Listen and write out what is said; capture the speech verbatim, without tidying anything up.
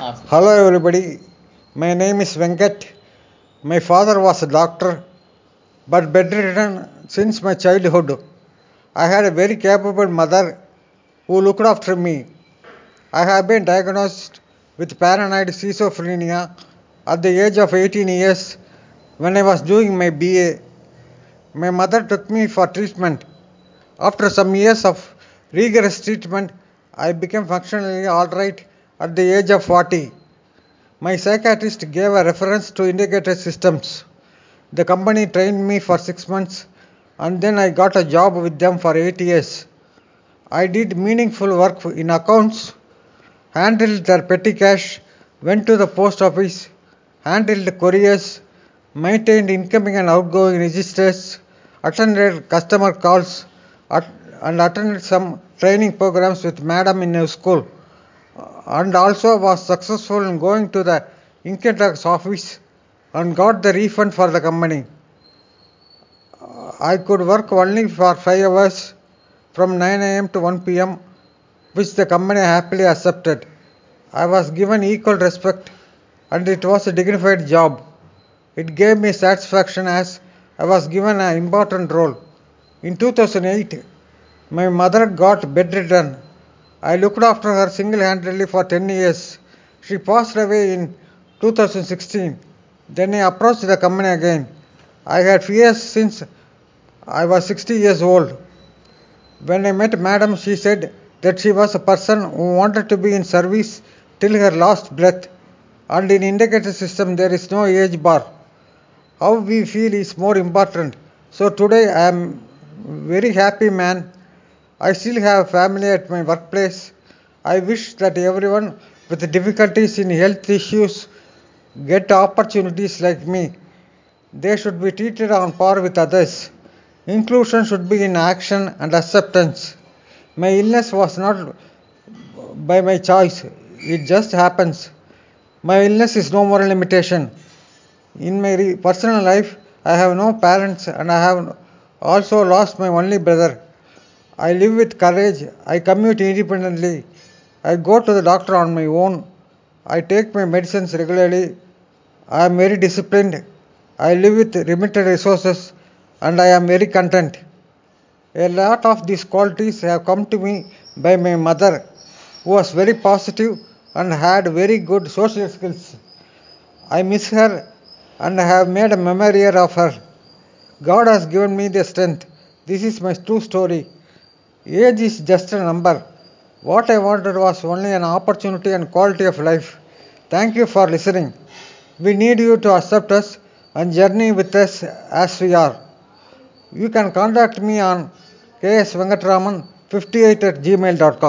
Hello everybody, my name is Venkat. My father was a doctor but bedridden since my childhood. I had a very capable mother who looked after me. I have been diagnosed with paranoid schizophrenia at the age of eighteen years when I was doing my B A. My mother took me for treatment. After some years of rigorous treatment, I became functionally alright at the age of forty. My psychiatrist gave a reference to integrated systems. The company trained me for six months and then I got a job with them for eight years. I did meaningful work in accounts, handled their petty cash, went to the post office, handled couriers, maintained incoming and outgoing registers, attended customer calls, and attended some training programs with madam in a school, and also was successful in going to the income tax office and got the refund for the company. I could work only for five hours from nine a m to one p m, which the company happily accepted. I was given equal respect and it was a dignified job. It gave me satisfaction as I was given an important role. In two thousand eight, my mother got bedridden. I looked after her single-handedly for ten years. She passed away in two thousand sixteen. Then I approached the company again. I had fears since I was sixty years old. When I met Madam, she said that she was a person who wanted to be in service till her last breath. And in integrated system, there is no age bar. How we feel is more important. So today I am very happy man. I still have family at my workplace. I wish that everyone with difficulties in health issues get opportunities like me. They should be treated on par with others. Inclusion should be in action and acceptance. My illness was not by my choice, it just happens. My illness is no more limitation. In my re- personal life, I have no parents and I have also lost my only brother. I live with courage. I commute independently. I go to the doctor on my own. I take my medicines regularly. I am very disciplined. I live with limited resources and I am very content. A lot of these qualities have come to me by my mother, who was very positive and had very good social skills. I miss her and have made a memory of her. God has given me the strength. This is my true story. Age is just a number. What I wanted was only an opportunity and quality of life. Thank you for listening. We need you to accept us and journey with us as we are. You can contact me on ksvenkatraman fifty-eight at gmail dot com.